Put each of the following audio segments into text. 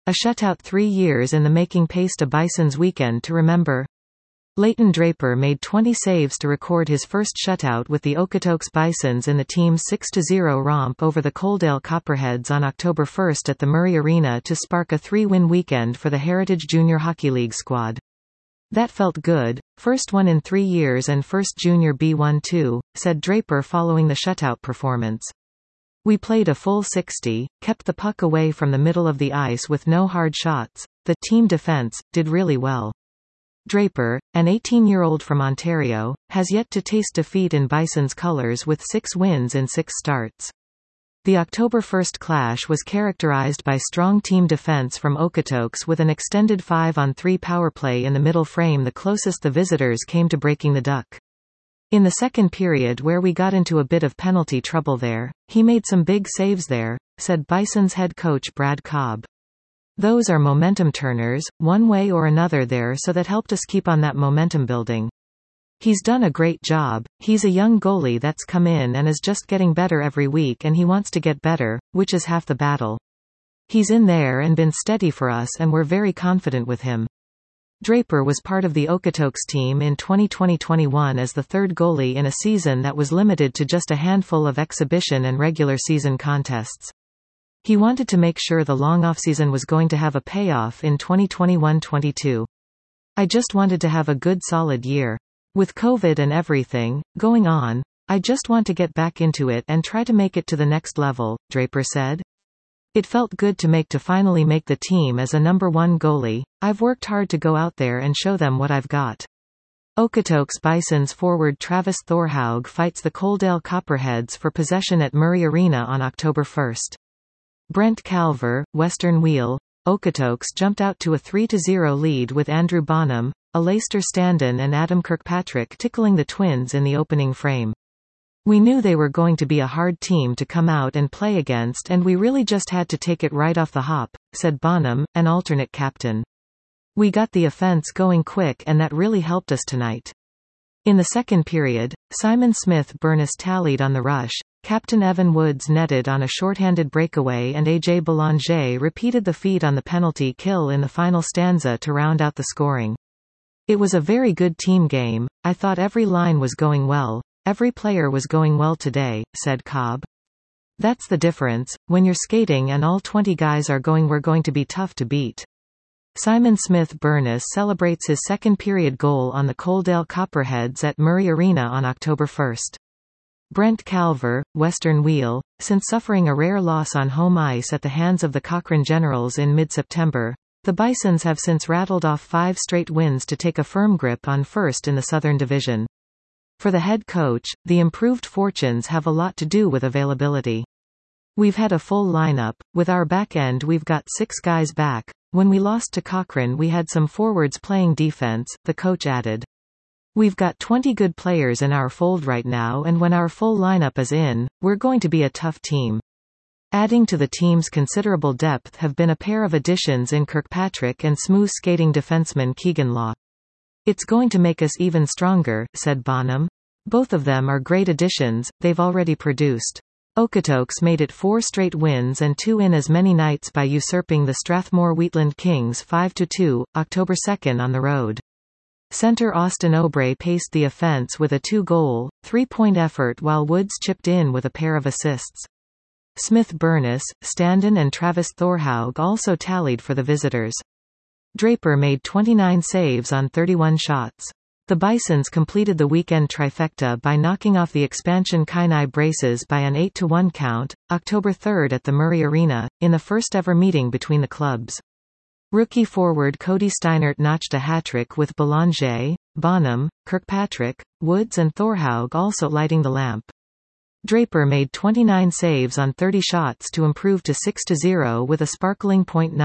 A shutout 3 years in the making paced a Bison's weekend to remember. Leighton Draper made 20 saves to record his first shutout with the Okotoks Bisons in the team's 6-0 romp over the Coaldale Copperheads on October 1 at the Murray Arena to spark a 3-win weekend for the Heritage Junior Hockey League squad. "That felt good, first one in 3 years and first Junior B1 too," said Draper following the shutout performance. "We played a full 60, kept the puck away from the middle of the ice with no hard shots. The team defense did really well." Draper, an 18-year-old from Ontario, has yet to taste defeat in Bison's colours with 6 wins in 6 starts. The October 1 clash was characterized by strong team defense from Okotoks with an extended 5-on-3 power play in the middle frame, the closest the visitors came to breaking the duck. In the second period, where we got into a bit of penalty trouble there, he made some big saves there, said Bison's head coach Brad Cobb. "Those are momentum turners, one way or another there, so that helped us keep on that momentum building. He's done a great job. He's a young goalie that's come in and is just getting better every week, and he wants to get better, which is half the battle. He's in there and been steady for us, and we're very confident with him." Draper was part of the Okotoks team in 2020-21 as the third goalie in a season that was limited to just a handful of exhibition and regular season contests. He wanted to make sure the long offseason was going to have a payoff in 2021-22. "I just wanted to have a good solid year. With COVID and everything going on, I just want to get back into it and try to make it to the next level," Draper said. "It felt good to finally make the team as a number 1 goalie. I've worked hard to go out there and show them what I've got." Okotoks Bisons forward Travis Thorhaug fights the Coaldale Copperheads for possession at Murray Arena on October 1. Brent Calver, Western Wheel. Okotoks jumped out to a 3-0 lead with Andrew Bonham, Alastair Standen and Adam Kirkpatrick tickling the Twins in the opening frame. "We knew they were going to be a hard team to come out and play against, and we really just had to take it right off the hop," said Bonham, an alternate captain. "We got the offense going quick and that really helped us tonight." In the second period, Simon Smith-Burness tallied on the rush, Captain Evan Woods netted on a shorthanded breakaway, and A.J. Belanger repeated the feat on the penalty kill in the final stanza to round out the scoring. "It was a very good team game. I thought every line was going well. Every player was going well today," said Cobb. "That's the difference. When you're skating and all 20 guys are going, we're going to be tough to beat." Simon Smith-Burness celebrates his second period goal on the Coaldale Copperheads at Murray Arena on October 1. Brent Calver, Western Wheel. Since suffering a rare loss on home ice at the hands of the Cochrane Generals in mid-September, the Bisons have since rattled off 5 straight wins to take a firm grip on first in the Southern Division. For the head coach, the improved fortunes have a lot to do with availability. "We've had a full lineup. With our back end, we've got 6 guys back. When we lost to Cochrane, we had some forwards playing defense," the coach added. "We've got 20 good players in our fold right now, and when our full lineup is in, we're going to be a tough team." Adding to the team's considerable depth have been a pair of additions in Kirkpatrick and smooth skating defenseman Keegan Law. "It's going to make us even stronger," said Bonham. "Both of them are great additions, they've already produced." Okotoks made it 4 straight wins and 2 in as many nights by usurping the Strathmore Wheatland Kings 5-2, October 2 on the road. Center Austin Obrey paced the offense with a 2-goal, 3-point effort while Woods chipped in with a pair of assists. Smith-Burness, Standen and Travis Thorhaug also tallied for the visitors. Draper made 29 saves on 31 shots. The Bisons completed the weekend trifecta by knocking off the expansion Kainai Braces by an 8-1 count, October 3 at the Murray Arena, in the first-ever meeting between the clubs. Rookie forward Cody Steinert notched a hat-trick with Belanger, Bonham, Kirkpatrick, Woods and Thorhaug also lighting the lamp. Draper made 29 saves on 30 shots to improve to 6-0 with a sparkling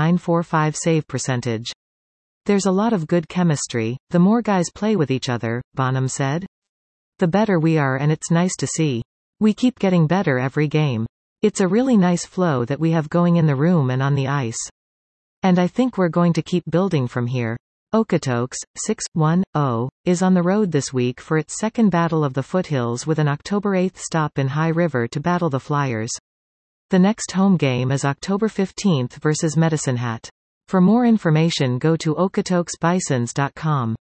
.945 save percentage. "There's a lot of good chemistry. The more guys play with each other," Bonham said, "the better we are, and it's nice to see. We keep getting better every game. It's a really nice flow that we have going in the room and on the ice. And I think we're going to keep building from here." Okotoks, 6-1-0, is on the road this week for its second Battle of the Foothills with an October 8 stop in High River to battle the Flyers. The next home game is October 15 versus Medicine Hat. For more information go to okotoksbisons.com.